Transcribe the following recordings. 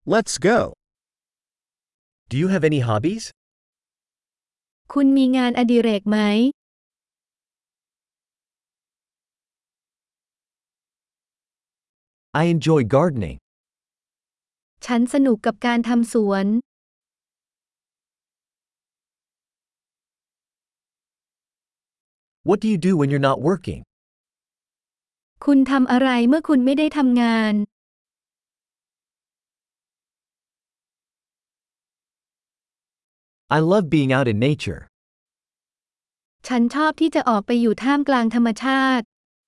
Let's go. Do you have any hobbies? คุณมีงานอดิเรกไหม I enjoy gardening. ฉันสนุกกับการทำสวน What do you do when you're not working? คุณทำอะไรเมื่อคุณไม่ได้ทำงาน I love being out in nature. ฉันชอบที่จะออกไปอยู่ท่ามกลางธรรมชาติ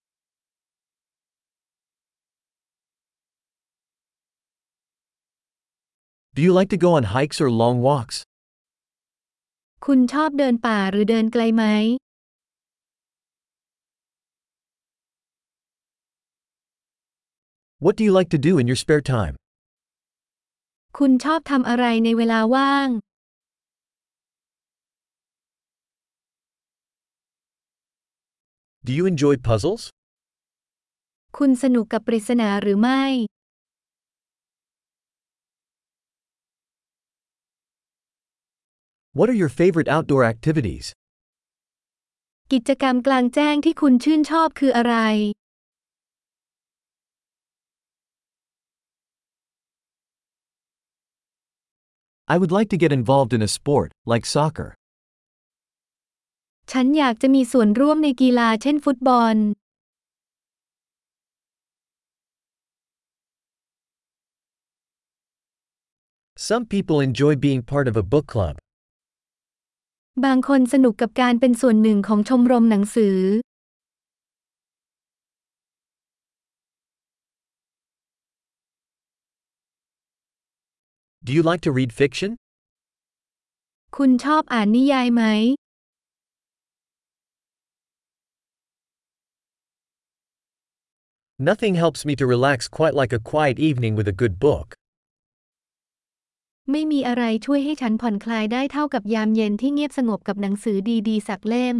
Do you like to go on hikes or long walks? คุณชอบเดินป่าหรือเดินไกลไหม What do you like to do in your spare time? คุณชอบทำอะไรในเวลาว่าง Do you enjoy puzzles? คุณสนุกกับปริศนาหรือไม่ What are your favorite outdoor activities? กิจกรรมกลางแจ้งที่คุณชื่นชอบคืออะไร I would like to get involved in a sport, like soccer. ฉันอยากจะมีส่วนร่วมในกีฬาเช่นฟุตบอล Some people enjoy being part of a book club. บางคนสนุกกับการเป็นส่วนหนึ่งของชมรมหนังสือ Do you like to read fiction? คุณชอบอ่านนิยายไหม Nothing helps me to relax quite like a quiet evening with a good book. ไม่มีอะไรช่วยให้ฉันผ่อนคลายได้เท่ากับยามเย็นที่เงียบสงบกับหนังสือดีๆสักเล่ม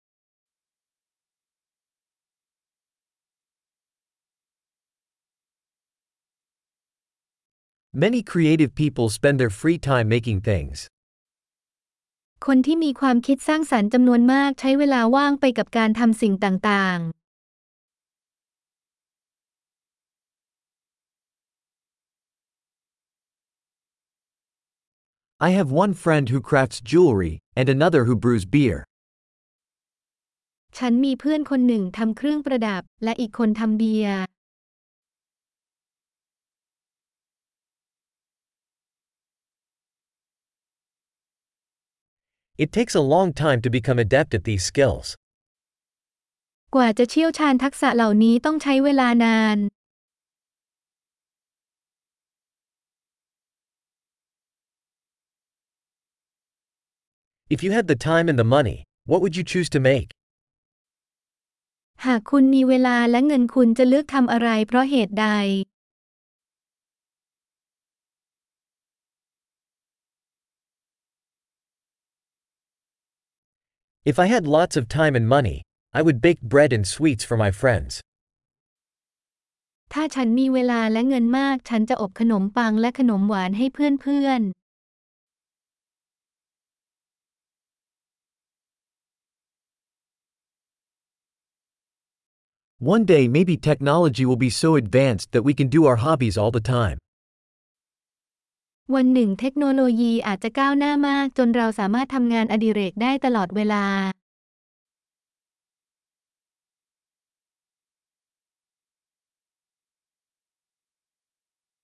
Many creative people spend their free time making things. คนที่มีความคิดสร้างสรรค์จำนวนมากใช้เวลาว่างไปกับการทำสิ่งต่างๆ I have one friend who crafts jewelry, and another who brews beer. ฉันมีเพื่อนคนหนึ่งทำเครื่องประดับและอีกคนทำเบียร์ It takes a long time to become adept at these skills. กว่าจะเชี่ยวชาญทักษะเหล่านี้ต้องใช้เวลานาน If you had the time and the money, what would you choose to make? หากคุณมีเวลาและเงินคุณจะเลือกทำอะไรเพราะเหตุใด If I had lots of time and money, I would bake bread and sweets for my friends. ถ้าฉันมีเวลาและเงินมากฉันจะอบขนมปังและขนมหวานให้เพื่อนๆ One day maybe technology will be so advanced that we can do our hobbies all the time. วันหนึ่งเทคโนโลยีอาจจะก้าวหน้ามากจนเราสามารถทำงานอดิเรกได้ตลอดเวลา